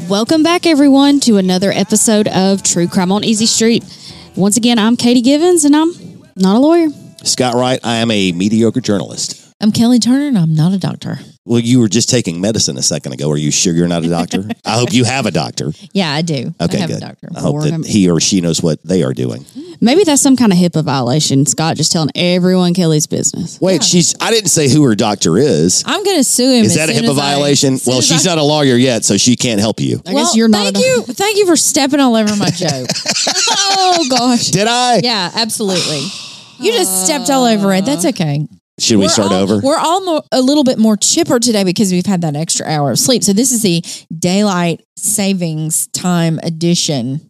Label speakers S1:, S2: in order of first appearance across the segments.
S1: Welcome back, everyone, to another episode of True Crime on Easy Street. Once again, I'm Katie Givens, and I'm not a lawyer.
S2: Scott Wright, I am a mediocre journalist.
S3: I'm Kelly Turner, and I'm not a doctor.
S2: Well, you were just taking medicine a second ago. Are you sure you're not a doctor? I hope you have a doctor.
S3: Yeah, I do.
S2: Okay,
S3: I have
S2: good.
S3: a doctor.
S2: I hope that he or she knows what they are doing.
S1: Maybe that's some kind of HIPAA violation. Scott just telling everyone Kelly's business.
S2: Wait, I didn't say who her doctor is.
S3: I'm going to sue him.
S2: Is that a HIPAA violation? Well, she's not a lawyer yet, so she can't help you.
S1: I guess you're not.
S3: Thank you for stepping all over my joke.
S1: Oh, gosh.
S2: Did I?
S3: Yeah, absolutely. You just stepped all over it. That's okay.
S2: Should we start over?
S3: We're all a little bit more chipper today because we've had that extra hour of sleep. So this is the daylight savings time edition.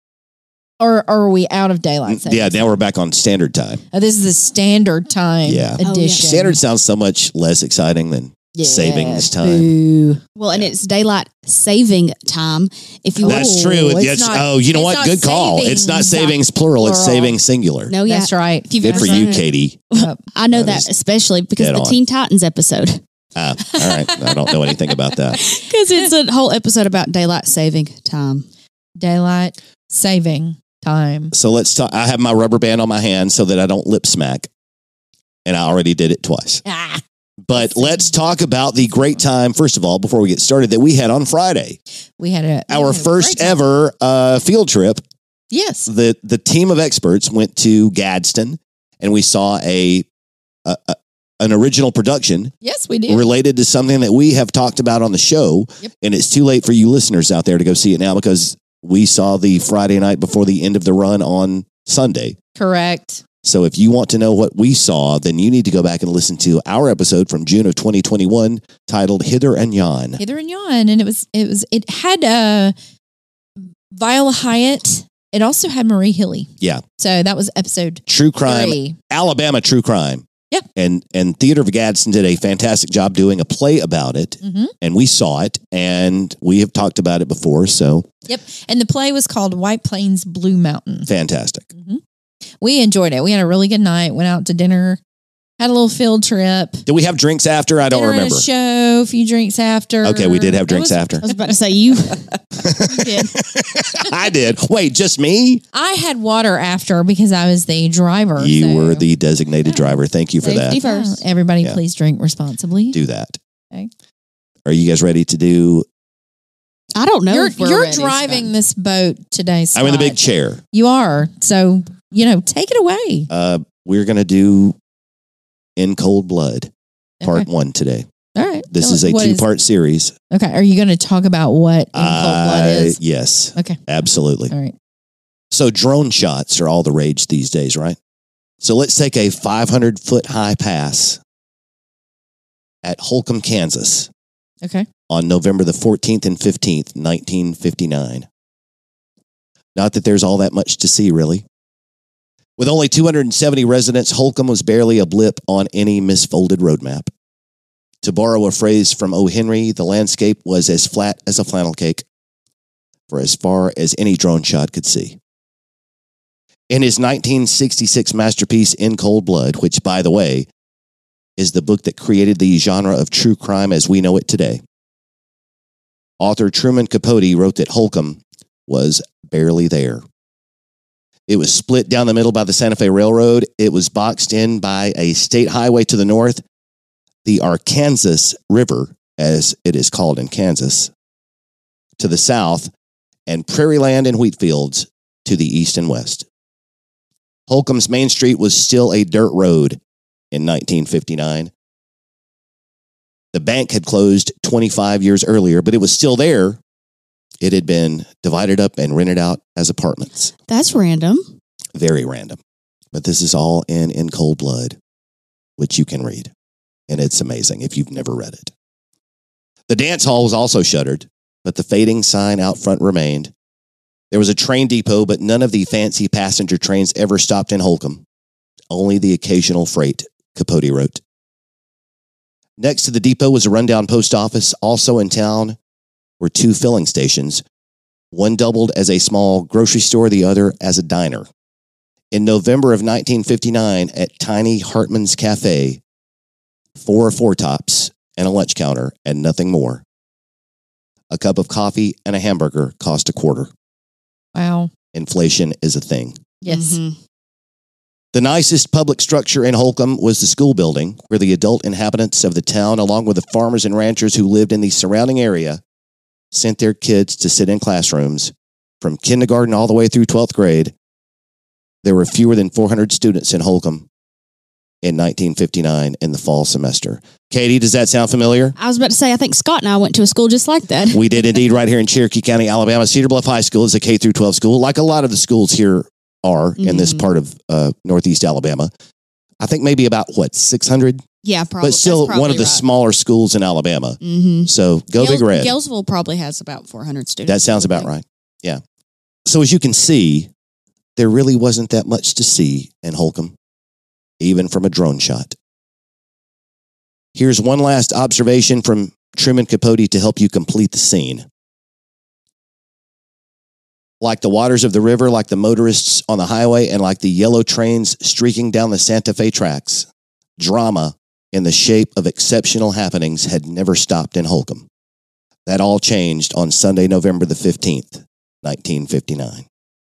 S3: Or are we out of daylight savings?
S2: Yeah, now we're back on standard time.
S3: This is the standard time edition.
S1: Oh, yeah.
S2: Standard sounds so much less exciting than savings time.
S3: Boo.
S1: Well, and it's daylight saving time. If you
S2: That's true. You know what? Good call. It's not savings plural. It's savings singular.
S1: No, yeah.
S3: That's right.
S2: Good for you, Katie.
S1: I know that especially because of the Teen Titans episode.
S2: All right. I don't know anything about that.
S1: Because it's a whole episode about daylight saving time.
S3: Daylight saving time.
S2: So let's talk. I have my rubber band on my hand so that I don't lip smack. And I already did it twice. But let's talk about the great time, first of all, before we get started, that we had on Friday.
S3: We had
S2: our first ever field trip.
S3: Yes.
S2: The team of experts went to Gadsden, and we saw an original production.
S3: Yes, we did.
S2: Related to something that we have talked about on the show.
S3: Yep.
S2: And it's too late for you listeners out there to go see it now because we saw the Friday night before the end of the run on Sunday.
S3: Correct.
S2: So if you want to know what we saw, then you need to go back and listen to our episode from June of 2021 titled Hither and Yon.
S3: Hither and Yon. And it had Viola Hyatt. It also had Marie Hilly.
S2: Yeah.
S3: So that was episode
S2: True Crime,
S3: 3.
S2: Alabama True Crime.
S3: Yeah.
S2: And Theater of Gadsden did a fantastic job doing a play about it.
S3: Mm-hmm.
S2: And we saw it and we have talked about it before. So
S3: yep. And the play was called White Plains Blue Mountain.
S2: Fantastic.
S3: Mm-hmm. We enjoyed it. We had a really good night, went out to dinner, had a little field trip.
S2: Did we have drinks after? I don't remember.
S3: A show, a few drinks after.
S2: Okay, we did have drinks after.
S1: I was about to say, you did.
S2: I did. Wait, just me?
S3: I had water after because I was the driver.
S2: You were the designated driver. Thank you for
S1: Safety
S2: that.
S1: first.
S3: Everybody, please drink responsibly.
S2: Do that.
S3: Okay.
S2: Are you guys ready to do?
S1: I don't know.
S3: You're driving this boat today, Scott.
S2: I'm in the big chair.
S3: You are. So, take it away.
S2: We're going to do In Cold Blood, part 1 today.
S3: All right.
S2: This is a 2-part series.
S3: Okay. Are you going to talk about what In Cold Blood is?
S2: Yes.
S3: Okay.
S2: Absolutely.
S3: All right.
S2: So drone shots are all the rage these days, right? So let's take a 500-foot high pass at Holcomb, Kansas.
S3: Okay.
S2: On November the 14th and 15th, 1959. Not that there's all that much to see, really. With only 270 residents, Holcomb was barely a blip on any misfolded roadmap. To borrow a phrase from O. Henry, the landscape was as flat as a flannel cake for as far as any drone shot could see. In his 1966 masterpiece, In Cold Blood, which, by the way, is the book that created the genre of true crime as we know it today, author Truman Capote wrote that Holcomb was barely there. It was split down the middle by the Santa Fe Railroad. It was boxed in by a state highway to the north, the Arkansas River, as it is called in Kansas, to the south, and prairie land and wheat fields to the east and west. Holcomb's Main Street was still a dirt road in 1959. The bank had closed 25 years earlier, but it was still there. It had been divided up and rented out as apartments.
S1: That's random.
S2: Very random. But this is all in Cold Blood, which you can read. And it's amazing if you've never read it. The dance hall was also shuttered, but the fading sign out front remained. There was a train depot, but none of the fancy passenger trains ever stopped in Holcomb. Only the occasional freight, Capote wrote. Next to the depot was a rundown post office. Also in town were 2 filling stations. One doubled as a small grocery store, the other as a diner. In November of 1959, at Tiny Hartman's Cafe, 4 four-tops and a lunch counter and nothing more. a cup of coffee and a hamburger cost $0.25.
S3: Wow.
S2: Inflation is a thing.
S3: Yes.
S1: Mhm.
S2: The nicest public structure in Holcomb was the school building, where the adult inhabitants of the town, along with the farmers and ranchers who lived in the surrounding area, sent their kids to sit in classrooms from kindergarten all the way through 12th grade. There were fewer than 400 students in Holcomb in 1959 in the fall semester. Katie, does that sound familiar?
S1: I was about to say, I think Scott and I went to a school just like that.
S2: We did indeed, right here in Cherokee County, Alabama. Cedar Bluff High School is a K through 12 school, like a lot of the schools here are in this part of Northeast Alabama. I think maybe about, 600?
S1: Yeah, probably.
S2: But still one of the smaller schools in Alabama.
S1: Mm-hmm.
S2: So go Big Red.
S1: Galesville probably has about 400 students.
S2: That sounds about right. Yeah. So as you can see, there really wasn't that much to see in Holcomb, even from a drone shot. Here's one last observation from Truman Capote to help you complete the scene. Like the waters of the river, like the motorists on the highway, and like the yellow trains streaking down the Santa Fe tracks, drama in the shape of exceptional happenings had never stopped in Holcomb. That all changed on Sunday, November the 15th, 1959.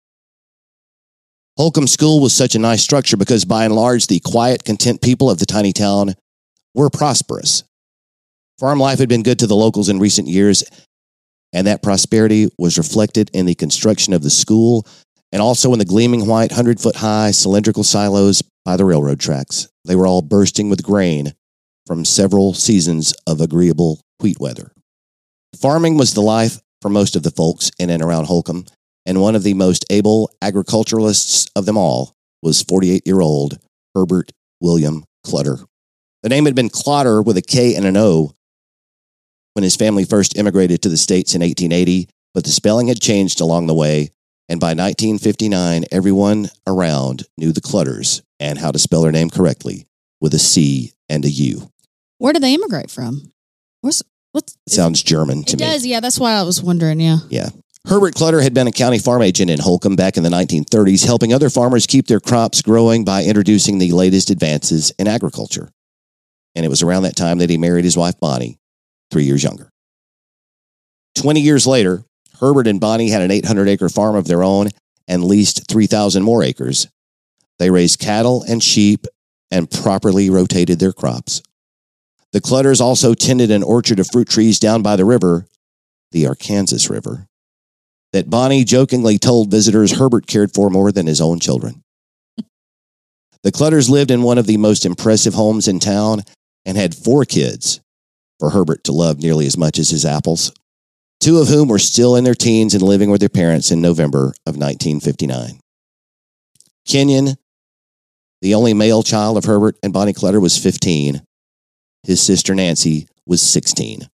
S2: Holcomb School was such a nice structure because by and large, the quiet, content people of the tiny town were prosperous. Farm life had been good to the locals in recent years, and that prosperity was reflected in the construction of the school and also in the gleaming white 100-foot-high cylindrical silos by the railroad tracks. They were all bursting with grain from several seasons of agreeable wheat weather. Farming was the life for most of the folks in and around Holcomb, and one of the most able agriculturalists of them all was 48-year-old Herbert William Clutter. The name had been Clotter with a K and an O when his family first immigrated to the States in 1880, but the spelling had changed along the way, and by 1959, everyone around knew the Clutters and how to spell their name correctly with a C and a U.
S1: Where did they immigrate from? It
S2: sounds German to me.
S1: It does, yeah. That's why I was wondering, yeah.
S2: Yeah. Herbert Clutter had been a county farm agent in Holcomb back in the 1930s, helping other farmers keep their crops growing by introducing the latest advances in agriculture. And it was around that time that he married his wife, Bonnie, 3 years younger. 20 years later, Herbert and Bonnie had an 800-acre farm of their own and leased 3,000 more acres. They raised cattle and sheep and properly rotated their crops. The Clutters also tended an orchard of fruit trees down by the river, the Arkansas River, that Bonnie jokingly told visitors Herbert cared for more than his own children. The Clutters lived in one of the most impressive homes in town and had 4 kids, for Herbert to love nearly as much as his apples, 2 of whom were still in their teens and living with their parents in November of 1959. Kenyon, the only male child of Herbert and Bonnie Clutter, was 15. His sister Nancy was 16.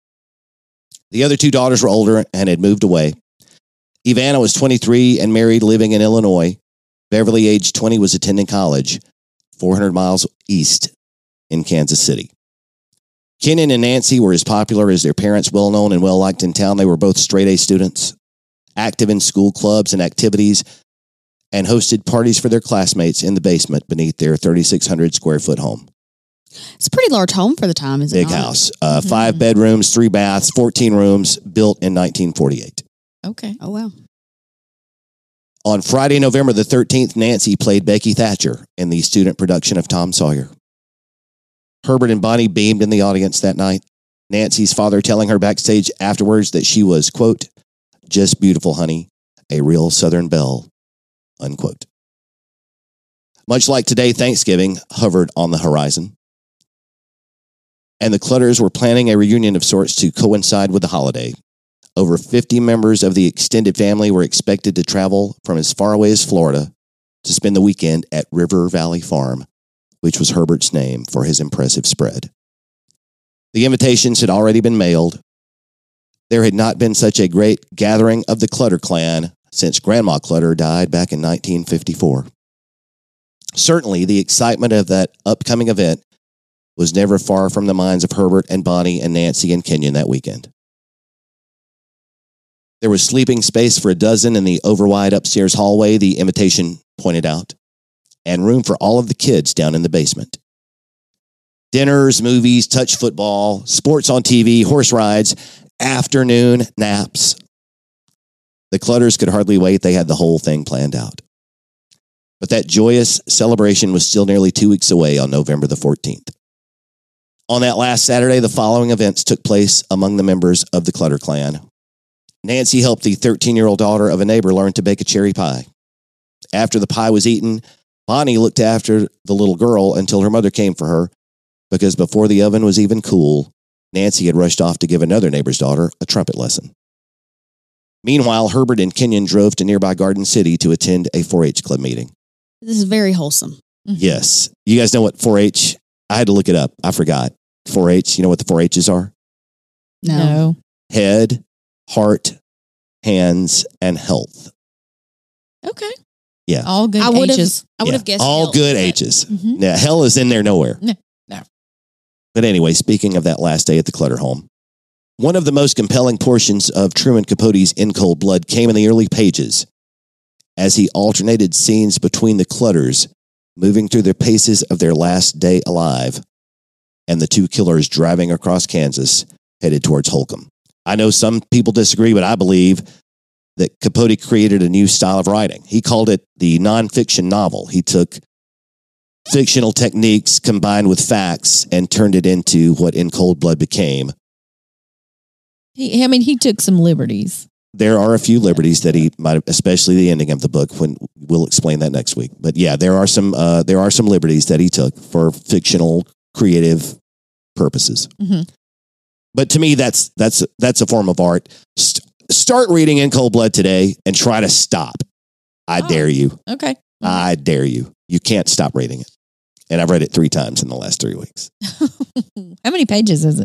S2: The other 2 daughters were older and had moved away. Ivana was 23 and married, living in Illinois. Beverly, age 20, was attending college 400 miles east in Kansas City. Kenyon and Nancy were as popular as their parents, well-known and well-liked in town. They were both straight-A students, active in school clubs and activities, and hosted parties for their classmates in the basement beneath their 3,600-square-foot home.
S1: It's a pretty large home for the time, isn't it?
S2: Big house. 5 bedrooms, 3 baths, 14 rooms, built in 1948.
S3: Okay.
S1: Oh, wow.
S2: On Friday, November the 13th, Nancy played Becky Thatcher in the student production of Tom Sawyer. Herbert and Bonnie beamed in the audience that night, Nancy's father telling her backstage afterwards that she was, quote, just beautiful, honey, a real Southern belle, unquote. Much like today, Thanksgiving hovered on the horizon, and the Clutters were planning a reunion of sorts to coincide with the holiday. Over 50 members of the extended family were expected to travel from as far away as Florida to spend the weekend at River Valley Farm, which was Herbert's name for his impressive spread. The invitations had already been mailed. There had not been such a great gathering of the Clutter clan since Grandma Clutter died back in 1954. Certainly, the excitement of that upcoming event was never far from the minds of Herbert and Bonnie and Nancy and Kenyon that weekend. There was sleeping space for a dozen in the overwide upstairs hallway, the invitation pointed out, and room for all of the kids down in the basement. Dinners, movies, touch football, sports on TV, horse rides, afternoon naps. The Clutters could hardly wait. They had the whole thing planned out. But that joyous celebration was still nearly 2 weeks away on November the 14th. On that last Saturday, the following events took place among the members of the Clutter clan. Nancy helped the 13-year-old daughter of a neighbor learn to bake a cherry pie. After the pie was eaten, Bonnie looked after the little girl until her mother came for her, because before the oven was even cool, Nancy had rushed off to give another neighbor's daughter a trumpet lesson. Meanwhile, Herbert and Kenyon drove to nearby Garden City to attend a 4-H club meeting.
S1: This is very wholesome.
S2: Yes. You guys know what 4-H? I had to look it up. I forgot. 4-H, you know what the 4-H's are?
S3: No.
S2: Head, heart, hands, and health.
S3: Okay.
S2: Yeah.
S3: All good
S1: I would
S3: H's.
S1: have guessed
S2: all
S1: health,
S2: good
S1: but-
S2: H's.
S3: Mhm.
S2: Yeah, hell is in there nowhere.
S3: No.
S2: But anyway, speaking of that last day at the Clutter home, one of the most compelling portions of Truman Capote's In Cold Blood came in the early pages, as he alternated scenes between the Clutters moving through the paces of their last day alive and the two killers driving across Kansas headed towards Holcomb. I know some people disagree, but I believe that Capote created a new style of writing. He called it the nonfiction novel. He took fictional techniques combined with facts and turned it into what In Cold Blood became.
S3: He took some liberties.
S2: There are a few liberties that he might have, especially the ending of the book, when we'll explain that next week. But yeah, there are some liberties that he took for fictional creative purposes.
S3: Mhm.
S2: But to me, that's a form of art. Start reading In Cold Blood today and try to stop. I dare you.
S3: Okay.
S2: I dare you. You can't stop reading it. And I've read it 3 times in the last 3 weeks.
S3: How many pages is it?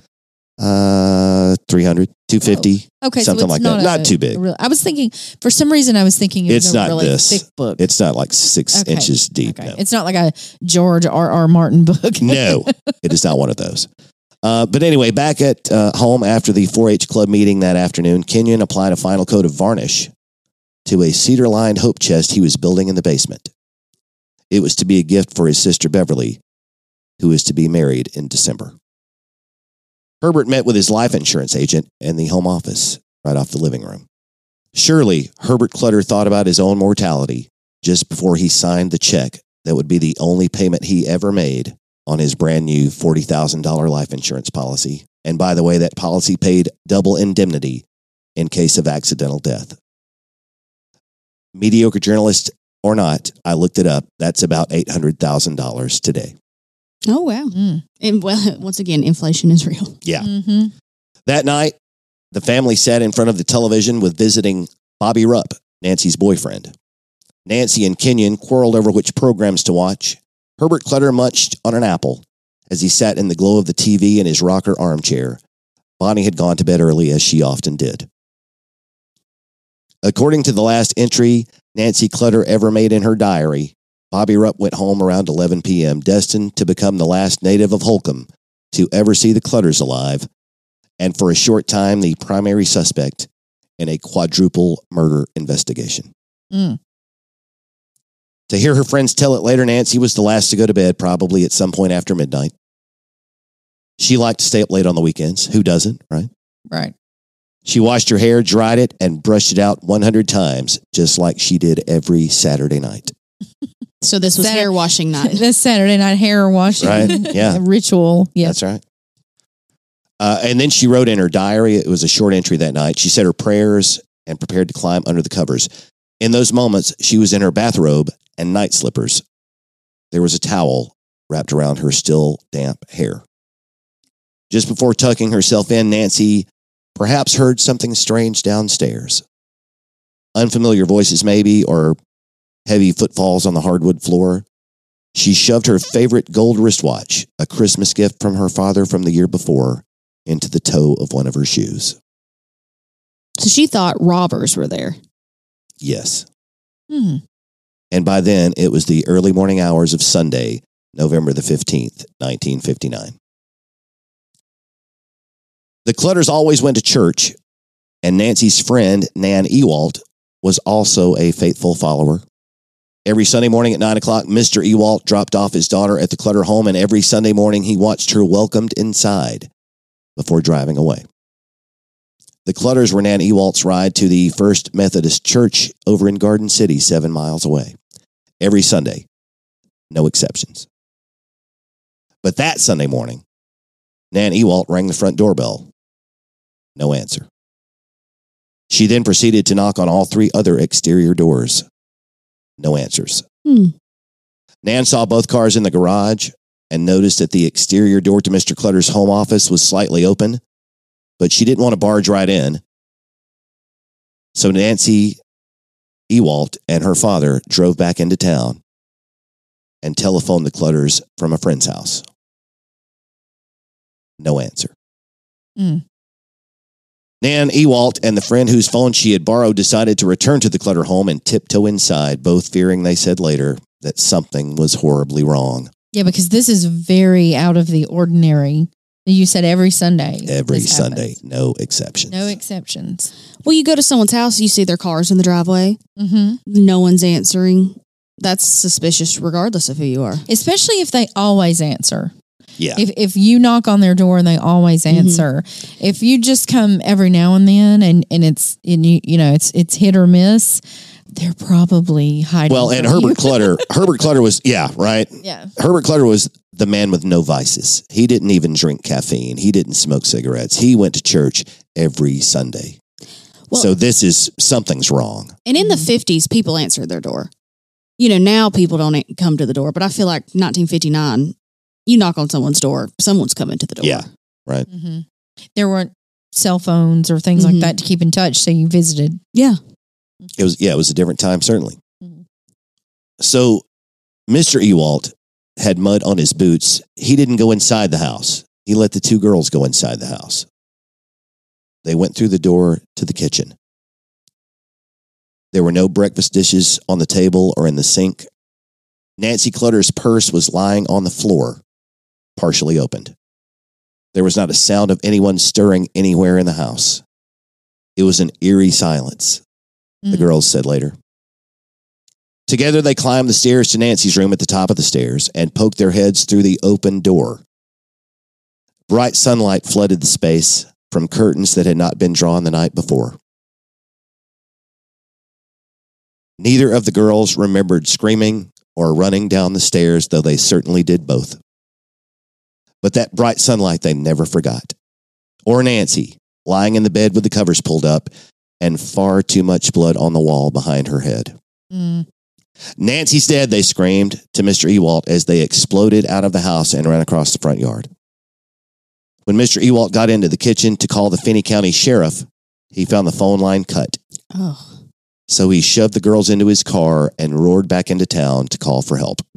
S2: 300, 250.
S3: Okay,
S2: Something
S3: so it's
S2: like that. Not too big.
S3: I was thinking, for some reason, it was
S2: It's
S3: a
S2: not
S3: really
S2: this.
S3: thick book.
S2: It's not like 6
S3: Okay.
S2: inches deep.
S3: Okay.
S2: No.
S3: It's not like a George R.R. Martin book.
S2: No, it is not one of those. But anyway, back at home after the 4-H club meeting that afternoon, Kenyon applied a final coat of varnish to a cedar-lined hope chest he was building in the basement. It was to be a gift for his sister Beverly, who is to be married in December. Herbert met with his life insurance agent in the home office right off the living room. Surely, Herbert Clutter thought about his own mortality just before he signed the check that would be the only payment he ever made on his brand new $40,000 life insurance policy. And by the way, that policy paid double indemnity in case of accidental death. Mediocre journalist or not, I looked it up. That's about $800,000 today.
S1: Oh, wow.
S3: Mm.
S1: And well, once again, inflation is real.
S2: Yeah.
S3: Mm-hmm.
S2: That night, the family sat in front of the television with visiting Bobby Rupp, Nancy's boyfriend. Nancy and Kenyon quarreled over which programs to watch. Herbert Clutter munched on an apple as he sat in the glow of the TV in his rocker armchair. Bonnie had gone to bed early, as she often did. According to the last entry Nancy Clutter ever made in her diary, Bobby Rupp went home around 11 p.m., destined to become the last native of Holcomb to ever see the Clutters alive, and for a short time, the primary suspect in a quadruple murder investigation.
S3: Mm.
S2: To hear her friends tell it later, Nancy was the last to go to bed, probably at some point after midnight. She liked to stay up late on the weekends. Who doesn't, right?
S3: Right.
S2: She washed her hair, dried it, and brushed it out 100 times, just like she did every Saturday night.
S1: So this was hair washing night.
S3: This Saturday night hair washing
S2: Right, yeah.
S3: ritual. Yeah.
S2: That's right. And then she wrote in her diary, it was a short entry that night. She said her prayers and prepared to climb under the covers. In those moments, she was in her bathrobe and night slippers. There was a towel wrapped around her still damp hair. Just before tucking herself in, Nancy perhaps heard something strange downstairs. Unfamiliar voices maybe, or heavy footfalls on the hardwood floor. She shoved her favorite gold wristwatch, a Christmas gift from her father from the year before, into the toe of one of her shoes.
S1: So she thought robbers were there.
S2: Yes.
S3: Hmm.
S2: And by then, it was the early morning hours of Sunday, November the 15th, 1959. The Clutters always went to church, and Nancy's friend, Nan Ewalt, was also a faithful follower. Every Sunday morning at 9 o'clock, Mr. Ewalt dropped off his daughter at the Clutter home, and every Sunday morning he watched her welcomed inside before driving away. The Clutters were Nan Ewalt's ride to the First Methodist Church over in Garden City, 7 miles away. Every Sunday. No exceptions. But that Sunday morning, Nan Ewalt rang the front doorbell. No answer. She then proceeded to knock on all 3 other exterior doors. No answers. Nan saw both cars in the garage and noticed that the exterior door to Mr. Clutter's home office was slightly open, but she didn't want to barge right in. So Nancy Ewalt and her father drove back into town and telephoned the Clutters from a friend's house. No answer. Nan Ewalt and the friend whose phone she had borrowed decided to return to the Clutter home and tiptoe inside, both fearing, they said later, that something was horribly wrong.
S3: Yeah, because this is very out of the ordinary. You said every Sunday.
S2: Every Sunday, no exceptions.
S3: No exceptions.
S1: Well, you go to someone's house, you see their cars in the driveway. No one's answering. That's suspicious regardless of who you are.
S3: Especially if they always answer.
S2: Yeah.
S3: If you knock on their door and they always answer. If you just come every now and then and it's it's hit or miss, they're probably hiding.
S2: Well, and Herbert Clutter was, right?
S3: Yeah.
S2: Herbert Clutter was the man with no vices. He didn't even drink caffeine. He didn't smoke cigarettes. He went to church every Sunday.
S1: Well,
S2: so something's wrong.
S1: And in the 50s, people answered their door. Now people don't come to the door, but I feel like 1959, you knock on someone's door, someone's coming to the door.
S2: Yeah, right.
S3: There weren't cell phones or things like that to keep in touch, so you visited.
S1: Yeah.
S2: It was a different time, certainly. So Mr. Ewalt had mud on his boots. He didn't go inside the house. He let the 2 girls go inside the house. They went through the door to the kitchen. There were no breakfast dishes on the table or in the sink. Nancy Clutter's purse was lying on the floor, partially opened. There was not a sound of anyone stirring anywhere in the house. It was an eerie silence, the girls said later. Together, they climbed the stairs to Nancy's room at the top of the stairs and poked their heads through the open door. Bright sunlight flooded the space from curtains that had not been drawn the night before. Neither of the girls remembered screaming or running down the stairs, though they certainly did both. But that bright sunlight they never forgot. Or Nancy, lying in the bed with the covers pulled up and far too much blood on the wall behind her head. Nancy's dead, they screamed to Mr. Ewalt as they exploded out of the house and ran across the front yard. When Mr. Ewalt got into the kitchen to call the Finney County Sheriff, he found the phone line cut. So he shoved the girls into his car and roared back into town to call for help.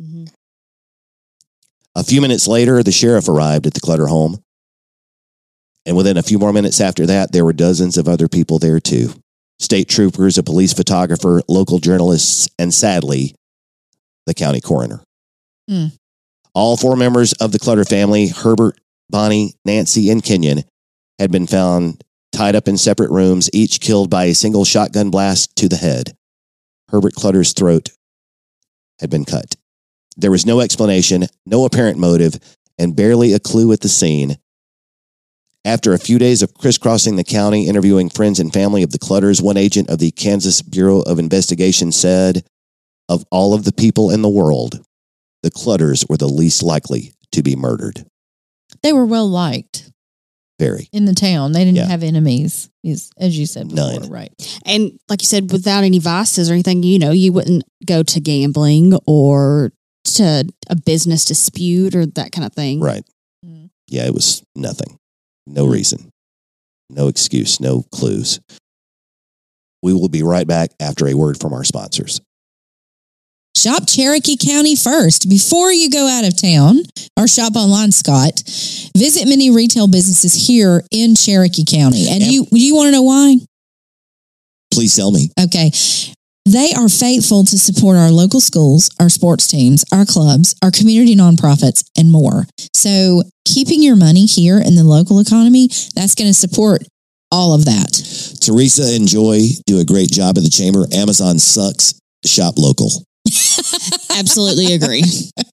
S2: A few minutes later, the sheriff arrived at the Clutter home. And within a few more minutes after that, there were dozens of other people there too. State troopers, a police photographer, local journalists, and sadly, the county coroner. All 4 members of the Clutter family, Herbert, Bonnie, Nancy, and Kenyon, had been found tied up in separate rooms, each killed by a single shotgun blast to the head. Herbert Clutter's throat had been cut. There was no explanation, no apparent motive, and barely a clue at the scene. After a few days of crisscrossing the county, interviewing friends and family of the Clutters, one agent of the Kansas Bureau of Investigation said, of all of the people in the world, the Clutters were the least likely to be murdered.
S3: They were well liked.
S2: Very.
S3: In the town. They didn't have enemies, as you said before.
S2: None.
S3: Right.
S1: And like you said, without any vices or anything, you wouldn't go to gambling or to a business dispute or that kind of thing.
S2: Right. Yeah, it was nothing. No reason. No excuse. No clues. We will be right back after a word from our sponsors.
S4: Shop Cherokee County first before you go out of town or shop online, Scott. Visit many retail businesses here in Cherokee County. And you want to know why?
S2: Please tell me.
S4: Okay. They are faithful to support our local schools, our sports teams, our clubs, our community nonprofits, and more. So keeping your money here in the local economy, that's going to support all of that.
S2: Teresa and Joy do a great job in the chamber. Amazon sucks. Shop local.
S1: Absolutely agree.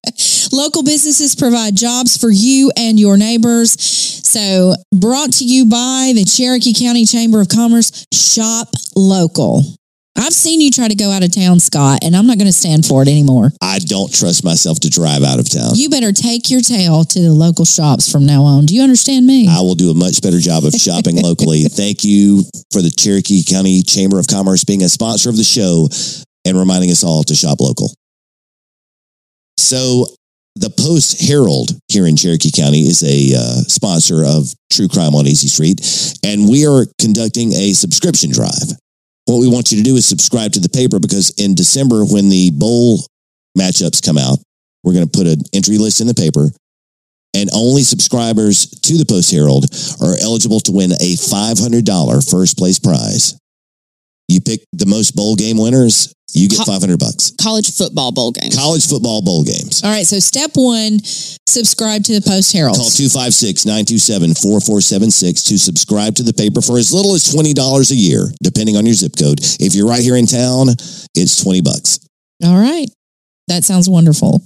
S4: Local businesses provide jobs for you and your neighbors. So, brought to you by the Cherokee County Chamber of Commerce. Shop local. I've seen you try to go out of town, Scott, and I'm not going to stand for it anymore.
S2: I don't trust myself to drive out of town.
S4: You better take your tail to the local shops from now on. Do you understand me?
S2: I will do a much better job of shopping locally. Thank you for the Cherokee County Chamber of Commerce being a sponsor of the show and reminding us all to shop local. So, the Post-Herald here in Cherokee County is a sponsor of True Crime on Easy Street, and we are conducting a subscription drive. What we want you to do is subscribe to the paper, because in December, when the bowl matchups come out, we're going to put an entry list in the paper, and only subscribers to the Post-Herald are eligible to win a $500 first place prize. You pick the most bowl game winners, you get $500.
S1: College football bowl games.
S2: College football bowl games.
S4: All right, so step one, subscribe to the Post-Herald.
S2: Call 256-927-4476 to subscribe to the paper for as little as $20 a year, depending on your zip code. If you're right here in town, it's $20.
S4: All right, that sounds wonderful.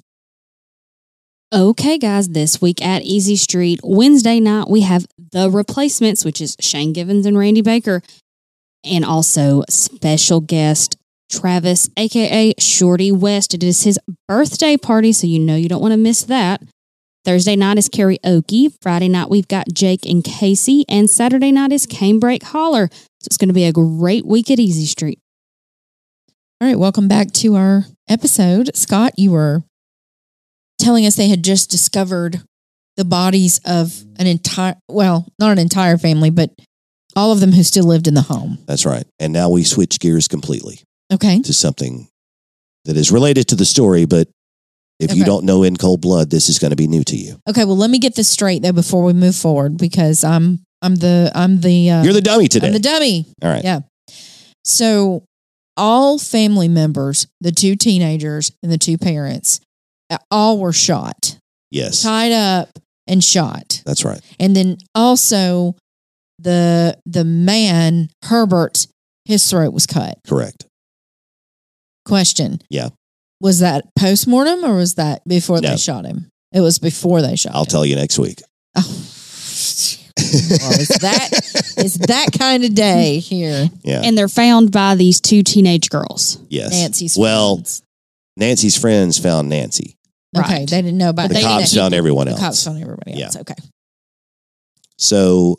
S1: Okay, guys, this week at Easy Street, Wednesday night, we have The Replacements, which is Shane Givens and Randy Baker, and also special guest Travis, a.k.a. Shorty West. It is his birthday party, so you know you don't want to miss that. Thursday night is karaoke. Friday night, we've got Jake and Casey, and Saturday night is Canebrake Holler. So it's going to be a great week at Easy Street.
S3: All right, welcome back to our episode. Scott, you were telling us they had just discovered the bodies of an entire, well, not an entire family, but all of them who still lived in the home.
S2: That's right. And now we switch gears completely
S3: Okay.
S2: to something that is related to the story, but if you
S3: Okay.
S2: don't know in cold blood, this is going to be new to you.
S3: Okay, well, let me get this straight though before we move forward, because I'm the
S2: You're the dummy today.
S3: I'm the dummy.
S2: All right.
S3: Yeah. So all family members, the two teenagers and the two parents, all were shot,
S2: Yes.
S3: tied up and shot.
S2: That's right.
S3: And then also the man, Herbert, his throat was cut.
S2: Correct.
S3: Question.
S2: Yeah.
S3: Was that post-mortem or was that before
S2: No.
S3: they shot him? It was before they shot
S2: I'll
S3: him.
S2: tell you next week.
S3: Oh. Well, it's that kind of day here.
S2: Yeah.
S1: And they're found by these two teenage girls.
S2: Yes.
S3: Nancy's
S2: Well,
S3: friends.
S2: Nancy's friends found Nancy.
S3: Okay,
S1: Right.
S3: they didn't know about
S2: The
S3: they
S2: cops
S3: didn't-
S2: found everyone
S3: The
S2: else.
S3: cops found everybody
S2: Yeah.
S3: else. Okay.
S2: So,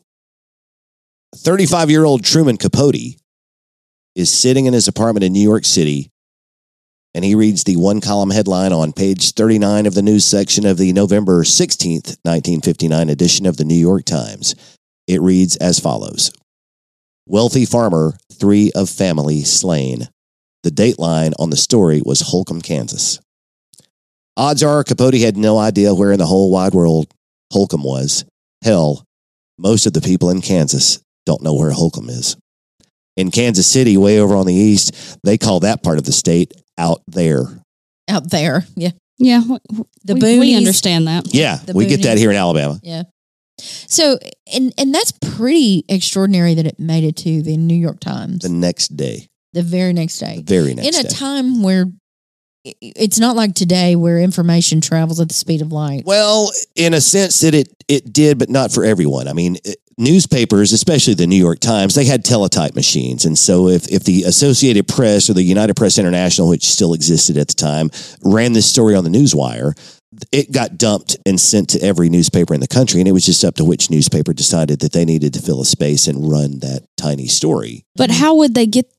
S2: 35-year-old Truman Capote is sitting in his apartment in New York City, and he reads the one-column headline on page 39 of the news section of the November 16th, 1959 edition of the New York Times. It reads as follows. Wealthy farmer, 3 of family slain. The dateline on the story was Holcomb, Kansas. Odds are Capote had no idea where in the whole wide world Holcomb was. Hell, most of the people in Kansas don't know where Holcomb is. In Kansas City, way over on the east, they call that part of the state out there.
S3: Out there. Yeah.
S1: Yeah,
S3: The
S1: we
S3: boonies.
S1: understand that.
S2: Yeah,
S3: The
S2: we get that
S3: boonies.
S2: here in Alabama.
S3: Yeah. So and that's pretty extraordinary that it made it to the New York Times
S2: The next day,
S3: the very next day.
S2: the very next
S3: In a
S2: day.
S3: time where it's not like today where information travels at the speed of light.
S2: Well, in a sense that it did, but not for everyone. I mean, newspapers, especially the New York Times, they had teletype machines. And so if the Associated Press or the United Press International, which still existed at the time, ran this story on the newswire, it got dumped and sent to every newspaper in the country. And it was just up to which newspaper decided that they needed to fill a space and run that tiny story.
S1: But how would they get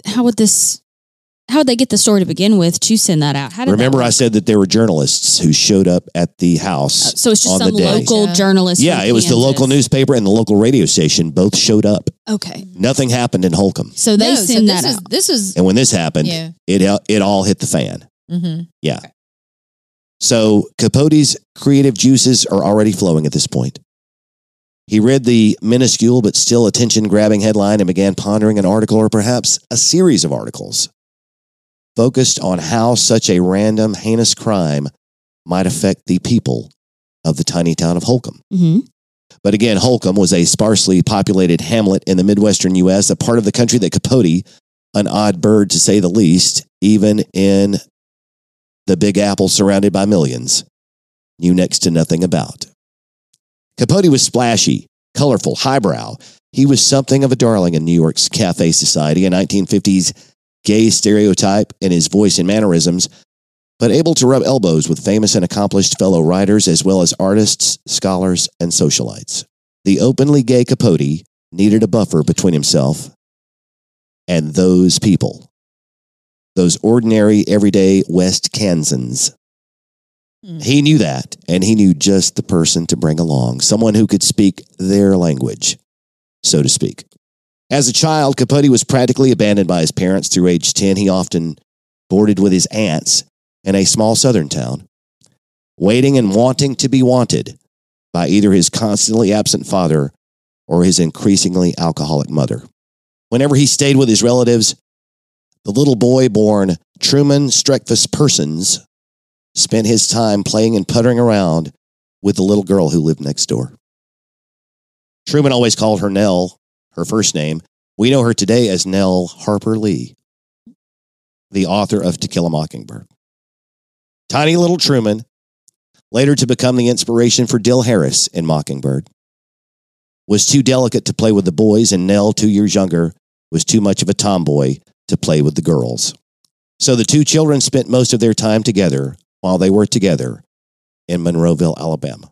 S1: the story to begin with to send that out? How did
S2: Remember,
S1: that
S2: I
S1: work?
S2: said that there were journalists who showed up at the house.
S1: So it's just
S2: on
S1: some
S2: the day.
S1: local
S3: Yeah.
S1: journalist.
S2: Yeah,
S1: from
S2: it was the
S1: Kansas.
S2: local newspaper and the local radio station both showed up.
S1: Okay.
S2: Nothing happened in Holcomb.
S1: So they
S3: No, so
S1: send
S3: this
S1: that
S3: is
S1: out.
S3: this is
S2: And when this happened,
S3: yeah.
S2: it all hit the fan.
S3: Mm-hmm.
S2: Yeah. So Capote's creative juices are already flowing at this point. He read the minuscule but still attention-grabbing headline and began pondering an article or perhaps a series of articles focused on how such a random, heinous crime might affect the people of the tiny town of Holcomb.
S1: Mm-hmm.
S2: But again, Holcomb was a sparsely populated hamlet in the Midwestern U.S., a part of the country that Capote, an odd bird to say the least, even in the Big Apple surrounded by millions, knew next to nothing about. Capote was splashy, colorful, highbrow. He was something of a darling in New York's cafe society, a 1950s gay stereotype in his voice and mannerisms, but able to rub elbows with famous and accomplished fellow writers as well as artists, scholars, and socialites. The openly gay Capote needed a buffer between himself and those people, those ordinary, everyday West Kansans. He knew that, and he knew just the person to bring along, someone who could speak their language, so to speak. As a child, Capote was practically abandoned by his parents. Through age 10, he often boarded with his aunts in a small southern town, waiting and wanting to be wanted by either his constantly absent father or his increasingly alcoholic mother. Whenever he stayed with his relatives, the little boy born Truman Streckfus Persons spent his time playing and puttering around with the little girl who lived next door. Truman always called her Nell, her first name. We know her today as Nell Harper Lee, the author of To Kill a Mockingbird. Tiny little Truman, later to become the inspiration for Dill Harris in Mockingbird, was too delicate to play with the boys, and Nell, 2 years younger, was too much of a tomboy to play with the girls. So the two children spent most of their time together while they were together in Monroeville, Alabama.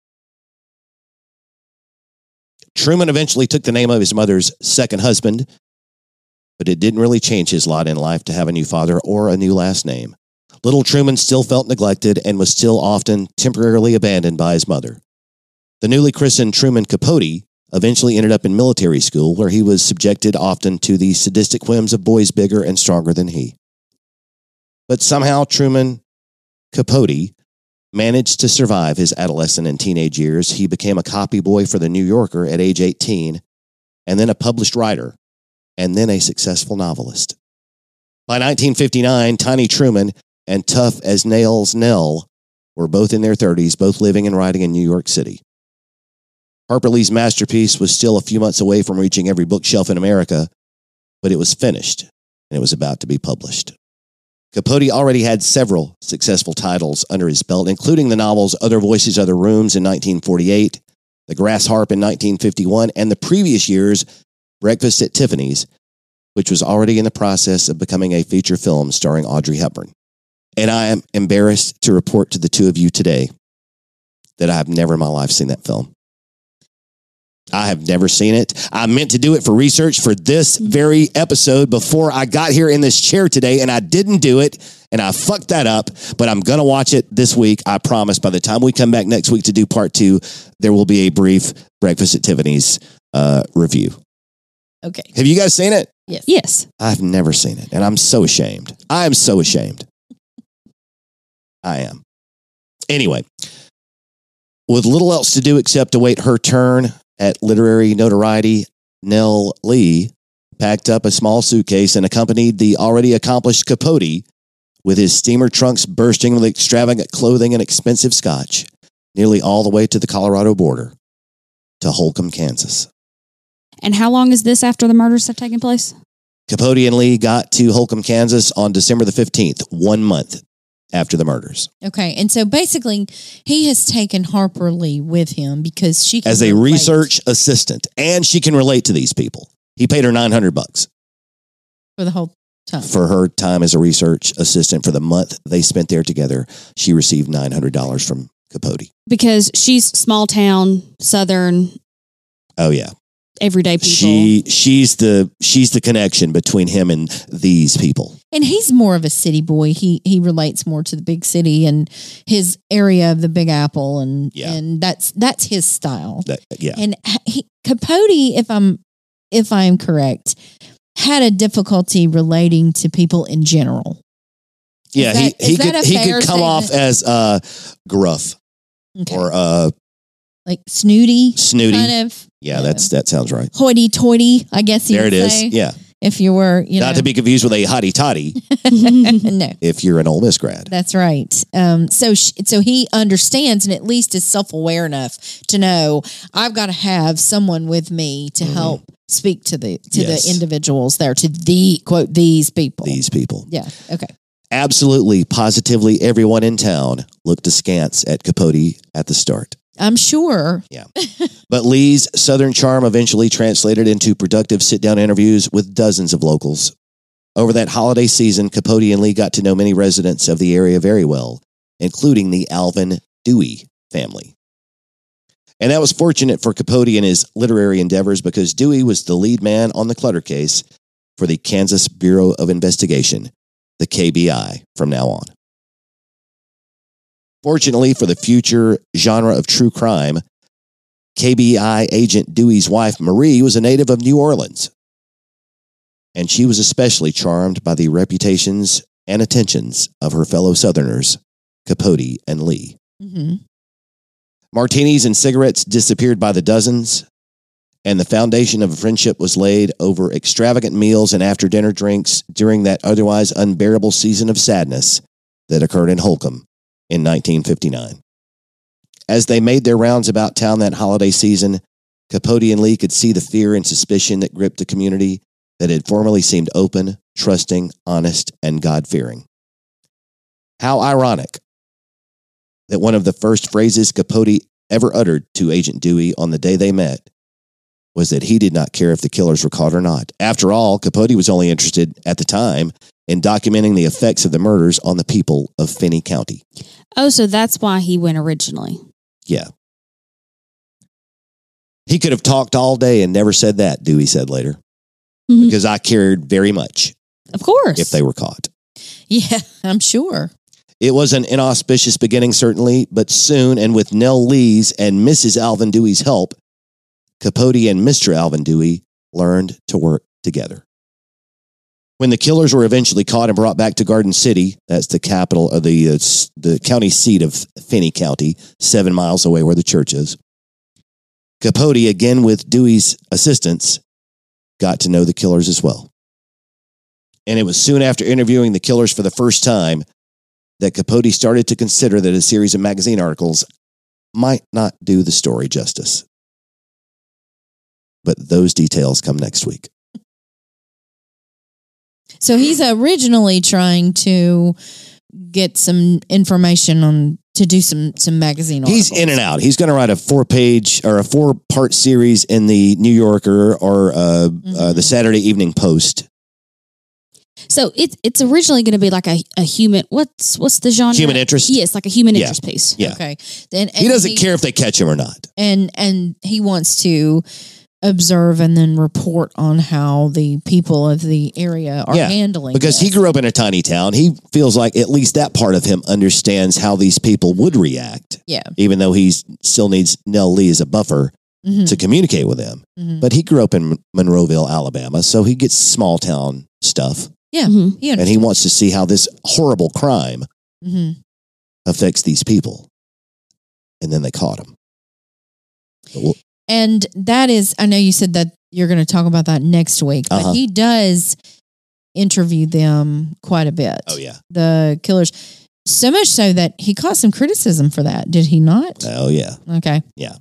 S2: Truman eventually took the name of his mother's second husband, but it didn't really change his lot in life to have a new father or a new last name. Little Truman still felt neglected and was still often temporarily abandoned by his mother. The newly christened Truman Capote eventually ended up in military school, where he was subjected often to the sadistic whims of boys bigger and stronger than he. But somehow Truman Capote managed to survive his adolescent and teenage years. He became a copy boy for the New Yorker at age 18, and then a published writer, and then a successful novelist. By 1959, Tiny Truman and tough as nails Nell were both in their 30s, both living and writing in New York City. Harper Lee's masterpiece was still a few months away from reaching every bookshelf in America, but it was finished, and it was about to be published. Capote already had several successful titles under his belt, including the novels Other Voices, Other Rooms in 1948, The Grass Harp in 1951, and the previous year's Breakfast at Tiffany's, which was already in the process of becoming a feature film starring Audrey Hepburn. And I am embarrassed to report to the two of you today that I have never in my life seen that film. I have never seen it. I meant to do it for research for this very episode before I got here in this chair today, and I didn't do it, and I fucked that up, but I'm going to watch it this week. I promise by the time we come back next week to do part 2, there will be a brief Breakfast at Tiffany's review.
S3: Okay.
S2: Have you guys seen it?
S3: Yes.
S1: Yes.
S2: I've never seen it, and I'm so ashamed. I am so ashamed. I am. Anyway, with little else to do except await her turn at literary notoriety, Nell Lee packed up a small suitcase and accompanied the already accomplished Capote with his steamer trunks bursting with extravagant clothing and expensive scotch, nearly all the way to the Colorado border, to Holcomb, Kansas.
S1: And how long is this after the murders have taken place?
S2: Capote and Lee got to Holcomb, Kansas on December the 15th, 1 month after the murders.
S3: Okay. And so basically, he has taken Harper Lee with him because she can
S2: as a
S3: relate.
S2: research assistant, and she can relate to these people. He paid her $900
S3: For the whole time.
S2: for her time as a research assistant for the month they spent there together. She received $900 from Capote.
S1: Because she's small town, southern,
S2: Oh yeah,
S1: everyday people.
S2: she's the connection between him and these people.
S3: And he's more of a city boy. He relates more to the big city and his area of the Big Apple, and that's his style. And Capote, if I'm correct, had a difficulty relating to people in general.
S2: Yeah, he could come off as gruff,
S3: Okay.
S2: or
S3: like snooty, kind of.
S2: Yeah, that sounds right.
S3: Hoity-toity, I guess you
S2: There
S3: would
S2: it
S3: say.
S2: is. Yeah.
S3: If you were,
S2: Not to be confused with a hotty-toddy
S3: no,
S2: if you're an Ole Miss grad.
S3: that's right. So he understands and at least is self-aware enough to know I've got to have someone with me to help speak to the
S2: Yes.
S3: individuals there, to the quote these people.
S2: These people.
S3: Yeah. Okay.
S2: absolutely, positively everyone in town looked askance at Capote at the start.
S3: I'm sure.
S2: But Lee's Southern charm eventually translated into productive sit-down interviews with dozens of locals. Over that holiday season, Capote and Lee got to know many residents of the area very well, including the Alvin Dewey family. And that was fortunate for Capote and his literary endeavors because Dewey was the lead man on the Clutter case for the Kansas Bureau of Investigation, the KBI, from now on. Fortunately for the future genre of true crime, KBI agent Dewey's wife, Marie, was a native of New Orleans. And she was especially charmed by the reputations and attentions of her fellow Southerners, Capote and Lee.
S3: Mm-hmm.
S2: Martinis and cigarettes disappeared by the dozens, and the foundation of a friendship was laid over extravagant meals and after-dinner drinks during that otherwise unbearable season of sadness that occurred in Holcomb in 1959. As they made their rounds about town that holiday season, Capote and Lee could see the fear and suspicion that gripped the community that had formerly seemed open, trusting, honest, and God-fearing. How ironic that one of the first phrases Capote ever uttered to Agent Dewey on the day they met was that he did not care if the killers were caught or not. After all, Capote was only interested at the time in documenting the effects of the murders on the people of Finney County.
S1: Oh, so that's why he went originally.
S2: Yeah. He could have talked all day and never said that, Dewey said later,
S1: Mhm.
S2: because I cared very much
S1: Of course.
S2: if they were caught.
S3: Yeah, I'm sure.
S2: It was an inauspicious beginning, certainly, but soon, and with Nell Lee's and Mrs. Alvin Dewey's help, Capote and Mr. Alvin Dewey learned to work together. When the killers were eventually caught and brought back to Garden City, that's the capital of the county seat of Finney County, 7 miles away where the church is, Capote, again with Dewey's assistance, got to know the killers as well. And it was soon after interviewing the killers for the first time that Capote started to consider that a series of magazine articles might not do the story justice. But those details come next week.
S3: So he's originally trying to get some information on to do some magazine articles.
S2: He's in and out. He's going to write a 4-page or a 4-part series in the New Yorker or the Saturday Evening Post.
S1: So it's originally going to be like a human. What's the genre?
S2: Human interest?
S1: Yes, like a human
S2: Yeah.
S1: interest piece.
S2: Yeah.
S3: Okay. Then
S2: He doesn't care if they catch him or not.
S3: and he wants to observe and then report on how the people of the area are
S2: Yeah,
S3: handling
S2: Because
S3: this.
S2: he grew up in a tiny town. He feels like at least that part of him understands how these people would react,
S3: Yeah.
S2: even though he still needs Nell Lee as a buffer
S3: Mhm.
S2: to communicate with them.
S3: Mhm.
S2: But he grew up in Monroeville, Alabama, so he gets small town stuff.
S3: Yeah.
S1: Mhm.
S2: And he wants to see how this horrible crime
S3: Mhm.
S2: affects these people. And then they caught him. But
S3: And that is, I know you said that you're going to talk about that next week, but
S2: Uh-huh.
S3: he does interview them quite a bit.
S2: oh, yeah.
S3: The killers. So much so that he caught some criticism for that, did he not?
S2: Oh, yeah.
S3: Okay.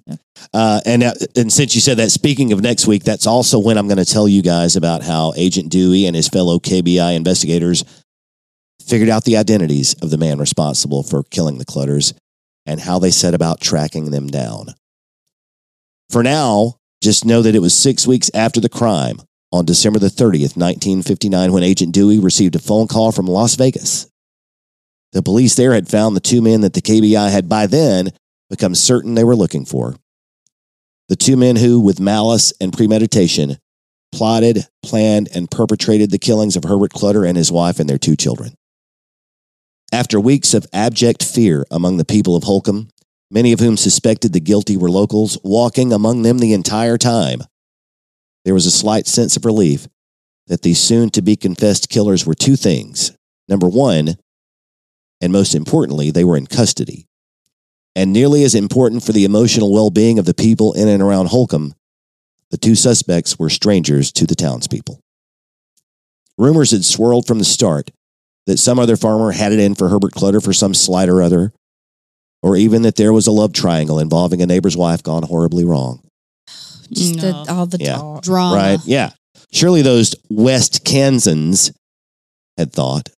S2: And since you said that, speaking of next week, that's also when I'm going to tell you guys about how Agent Dewey and his fellow KBI investigators figured out the identities of the man responsible for killing the Clutters and how they set about tracking them down. For now, just know that it was 6 weeks after the crime, on December the 30th, 1959, when Agent Dewey received a phone call from Las Vegas. The police there had found the 2 men that the KBI had by then become certain they were looking for. The 2 men who, with malice and premeditation, plotted, planned, and perpetrated the killings of Herbert Clutter and his wife and their 2 children. After weeks of abject fear among the people of Holcomb, many of whom suspected the guilty were locals, walking among them the entire time, there was a slight sense of relief that these soon-to-be confessed killers were 2 things. Number 1, and most importantly, they were in custody. And nearly as important for the emotional well-being of the people in and around Holcomb, the 2 suspects were strangers to the townspeople. Rumors had swirled from the start that some other farmer had it in for Herbert Clutter for some slight or other, or even that there was a love triangle involving a neighbor's wife gone horribly wrong.
S3: Just
S1: No.
S3: all the
S2: Yeah.
S3: talk.
S1: Drama.
S2: Right? Yeah. Surely those West Kansans had thought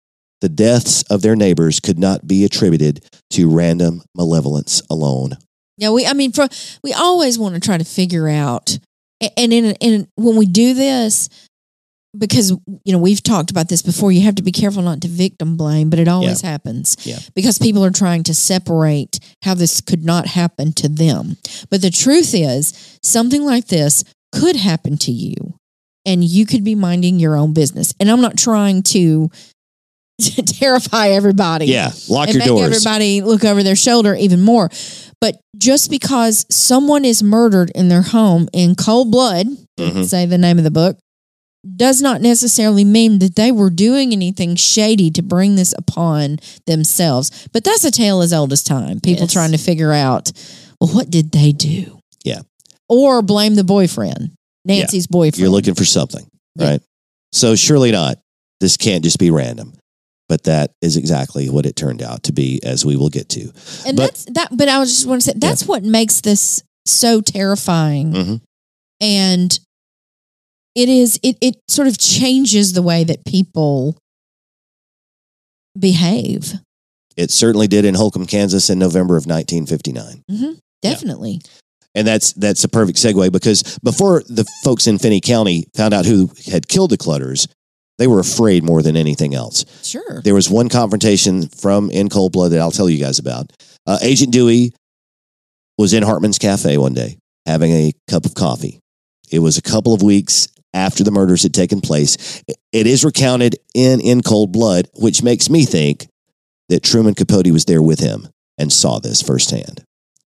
S2: the deaths of their neighbors could not be attributed to random malevolence alone.
S3: Yeah, we always want to try to figure out, and when we do this, because we've talked about this before, you have to be careful not to victim blame, but it always happens.
S2: Yeah.
S3: Because people are trying to separate how this could not happen to them. But the truth is, something like this could happen to you, and you could be minding your own business. And I'm not trying to terrify everybody.
S2: Yeah, lock
S3: and
S2: your
S3: make
S2: doors.
S3: everybody look over their shoulder even more. But just because someone is murdered in their home in cold blood,
S2: Mhm.
S3: say the name of the book, does not necessarily mean that they were doing anything shady to bring this upon themselves. But that's a tale as old as time. People
S1: Yes.
S3: trying to figure out, well, what did they do?
S2: Yeah.
S3: Or blame the boyfriend, Nancy's boyfriend.
S2: You're looking for something,
S3: Yeah.
S2: right? So surely not. This can't just be random. But that is exactly what it turned out to be, as we will get to.
S3: And
S2: but-
S3: that's that. But I was just want to say that's what makes this so terrifying.
S2: Mhm.
S3: And it sort of changes the way that people behave.
S2: It certainly did in Holcomb, Kansas in November of 1959.
S3: Definitely.
S2: And that's a perfect segue, because before the folks in Finney County found out who had killed the Clutters, they were afraid more than anything else.
S3: Sure.
S2: There was one confrontation from In Cold Blood that I'll tell you guys about. Agent Dewey was in Hartman's Cafe one day having a cup of coffee. It was a couple of weeks after the murders had taken place. It is recounted in Cold Blood, which makes me think that Truman Capote was there with him and saw this firsthand.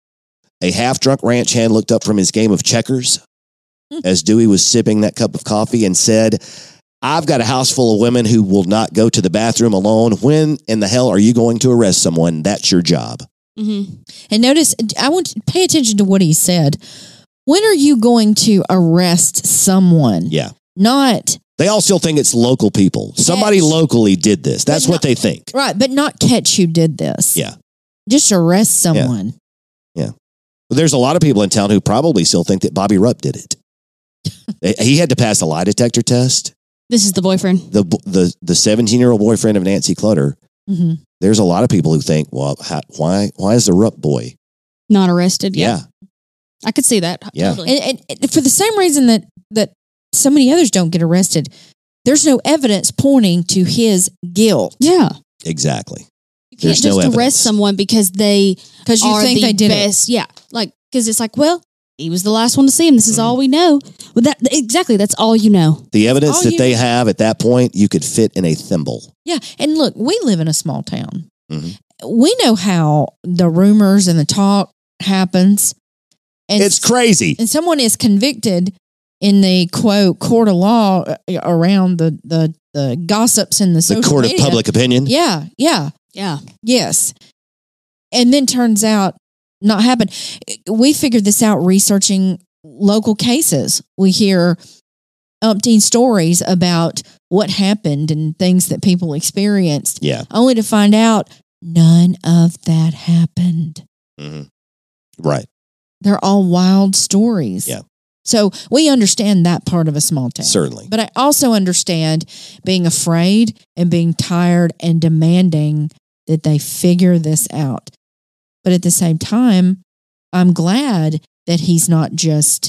S2: A half-drunk ranch hand looked up from his game of checkers as Dewey was sipping that cup of coffee and said, "I've got a house full of women who will not go to the bathroom alone. When in the hell are you going to arrest someone? That's your job."
S1: Mm-hmm.
S3: And notice, I want to pay attention to what he said. When are you going to arrest someone?
S2: Yeah.
S3: Not
S2: They all still think it's local people. Somebody
S3: Catch.
S2: locally did this. That's
S3: But
S2: what they think.
S3: right, but not catch who did this.
S2: Yeah.
S3: Just arrest someone.
S2: But there's a lot of people in town who probably still think that Bobby Rupp did it. He had to pass a lie detector test.
S1: This is the boyfriend.
S2: The 17-year-old boyfriend of Nancy Clutter.
S3: Mm-hmm.
S2: There's a lot of people who think, well, why is the Rupp boy?
S1: Not arrested.
S2: Yeah.
S1: I could see that.
S2: Yeah.
S1: Totally.
S3: And for the same reason that so many others don't get arrested, there's no evidence pointing to his guilt.
S1: Yeah.
S2: Exactly.
S1: You can't
S2: There's no
S1: just
S2: evidence.
S1: arrest someone because they
S3: Because you
S1: are
S3: think
S1: the
S3: they did
S1: best. Yeah. Like, because it's like, well, he was the last one to see him. This is all we know. Well, exactly. That's all you know.
S2: The evidence
S3: all
S2: that
S3: you
S2: they
S3: know.
S2: have at that point, you could fit in a thimble.
S3: it. Yeah. And look, we live in a small town.
S2: Mhm.
S3: We know how the rumors and the talk happens. And
S2: It's crazy.
S3: and someone is convicted in the quote court of law around the gossips and the
S2: The
S3: social
S2: court
S3: media.
S2: of public opinion.
S3: Yeah.
S1: Yeah.
S3: Yes. And then turns out not happen. We figured this out researching local cases. We hear umpteen stories about what happened and things that people experienced,
S2: Yeah.
S3: only to find out none of that happened.
S2: hmm Right.
S3: They're all wild stories.
S2: Yeah.
S3: So we understand that part of a small town.
S2: Certainly.
S3: But I also understand being afraid and being tired and demanding that they figure this out. But at the same time, I'm glad that he's not just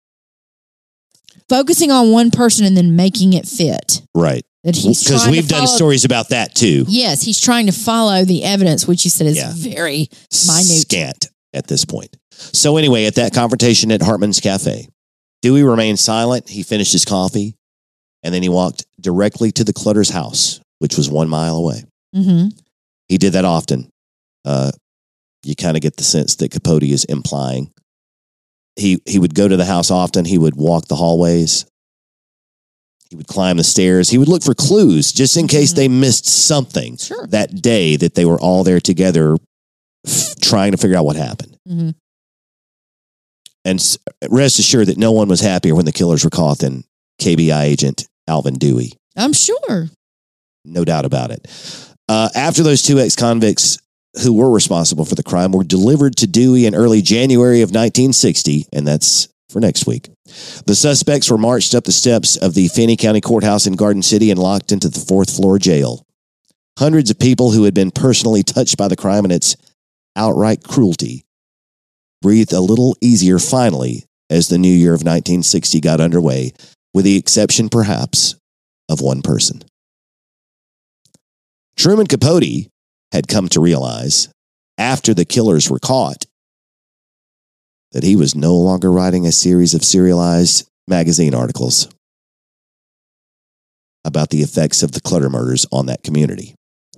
S3: focusing on one person and then making it fit.
S2: Right.
S3: That he's
S2: Because
S3: trying to
S2: we've done
S3: follow-
S2: stories about that too.
S3: Yes, he's trying to follow the evidence, which you said is
S2: Yeah.
S3: very minute.
S2: Scant at this point. So anyway, at that confrontation at Hartman's Cafe, Dewey remained silent. He finished his coffee, and then he walked directly to the Clutter's house, which was 1 mile away.
S3: Mm-hmm.
S2: He did that often. You kind of get the sense that Capote is implying. He would go to the house often. He would walk the hallways. He would climb the stairs. He would look for clues just in case they missed something
S3: Sure.
S2: that day that they were all there together trying to figure out what happened.
S3: Mm-hmm.
S2: And rest assured that no one was happier when the killers were caught than KBI agent Alvin Dewey.
S3: I'm sure.
S2: No doubt about it. After those two ex-convicts who were responsible for the crime were delivered to Dewey in early January of 1960, and that's for next week, the suspects were marched up the steps of the Finney County Courthouse in Garden City and locked into the 4th floor jail. Hundreds of people who had been personally touched by the crime and its outright cruelty breathed a little easier finally as the new year of 1960 got underway, with the exception, perhaps, of one person. Truman Capote had come to realize, after the killers were caught, that he was no longer writing a series of serialized magazine articles about the effects of the Clutter murders on that community.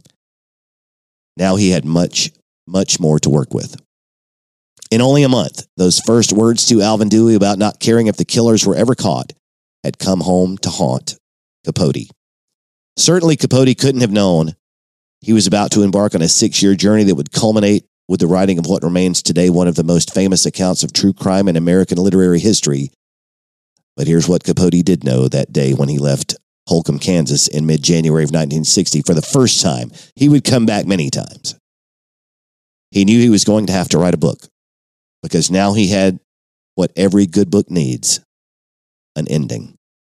S2: Now he had much, much more to work with. In only a month, those first words to Alvin Dewey about not caring if the killers were ever caught had come home to haunt Capote. Certainly, Capote couldn't have known he was about to embark on a 6-year journey that would culminate with the writing of what remains today one of the most famous accounts of true crime in American literary history. But here's what Capote did know that day when he left Holcomb, Kansas in mid-January of 1960 for the first time. He would come back many times. He knew he was going to have to write a book, because now he had what every good book needs, an ending.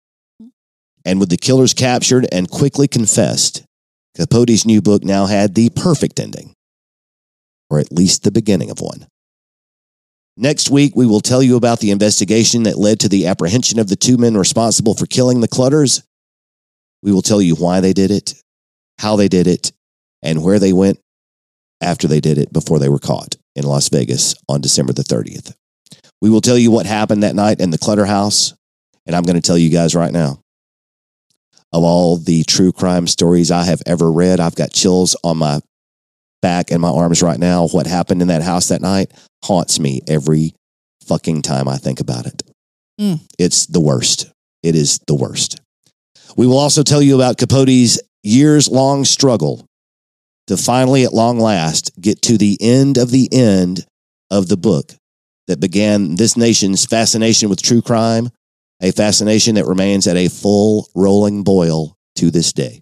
S2: And with the killers captured and quickly confessed, Capote's new book now had the perfect ending, or at least the beginning of one. Next week, we will tell you about the investigation that led to the apprehension of the 2 men responsible for killing the Clutters. We will tell you why they did it, how they did it, and where they went after they did it before they were caught in Las Vegas on December the 30th. We will tell you what happened that night in the Clutter house, and I'm going to tell you guys right now, of all the true crime stories I have ever read, I've got chills on my back and my arms right now. What happened in that house that night haunts me every fucking time I think about it. It's the worst. It is the worst. We will also tell you about Capote's years-long struggle to finally, at long last, get to the end of the book that began this nation's fascination with true crime, a fascination that remains at a full rolling boil to this day.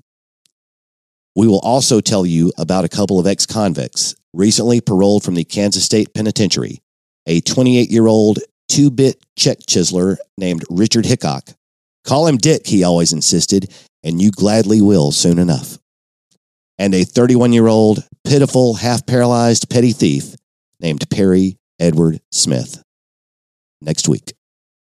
S2: We will also tell you about a couple of ex-convicts recently paroled from the Kansas State Penitentiary, a 28-year-old 2-bit check chiseler named Richard Hickok. Call him Dick, he always insisted, and you gladly will soon enough. And a 31-year-old, pitiful, half-paralyzed petty thief named Perry Edward Smith. Next week.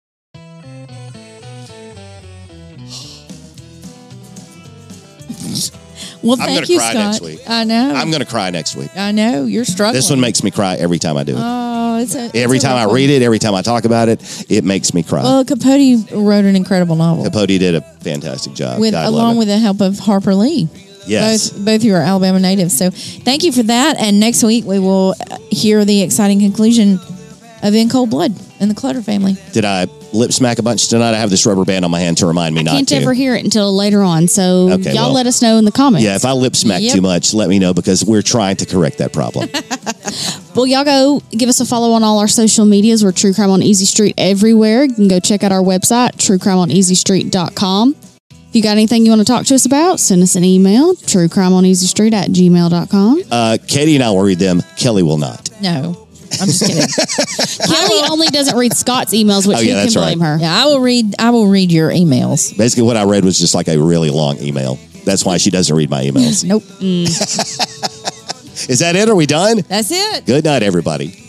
S3: Well,
S2: I'm
S3: thank
S2: gonna
S3: you,
S2: cry
S3: Scott.
S2: next week.
S3: I know.
S2: I'm going to cry next week.
S3: I know. You're struggling.
S2: This one makes me cry every time I do it.
S3: Oh,
S2: Every time I read it, every time I talk about it, it makes me cry.
S3: Well, Capote wrote an incredible novel.
S2: Capote did a fantastic job.
S3: Along with the help of Harper Lee.
S2: Yes.
S3: Both you are Alabama natives. So thank you for that. And next week we will hear the exciting conclusion of In Cold Blood and the Clutter family.
S2: Did I lip smack a bunch tonight? I have this rubber band on my hand to remind me not to.
S1: Can't ever hear it until later on. So y'all let us know in the comments.
S2: Yeah, if I lip smack too much, let me know, because we're trying to correct that problem.
S1: Well, y'all go give us a follow on all our social medias. We're True Crime on Easy Street everywhere. You can go check out our website, truecrimeoneasystreet.com. If you got anything you want to talk to us about, send us an email, truecrimeoneasystreet@gmail.com.
S2: Katie and I will read them. Kelly will not.
S3: No, I'm just kidding.
S1: Kelly only doesn't read Scott's emails, which who can blame her?
S3: Yeah, I will read your emails.
S2: Basically, what I read was just like a really long email. That's why she doesn't read my emails.
S3: Nope.
S2: Is that it? Are we done?
S3: That's it.
S2: Good night, everybody.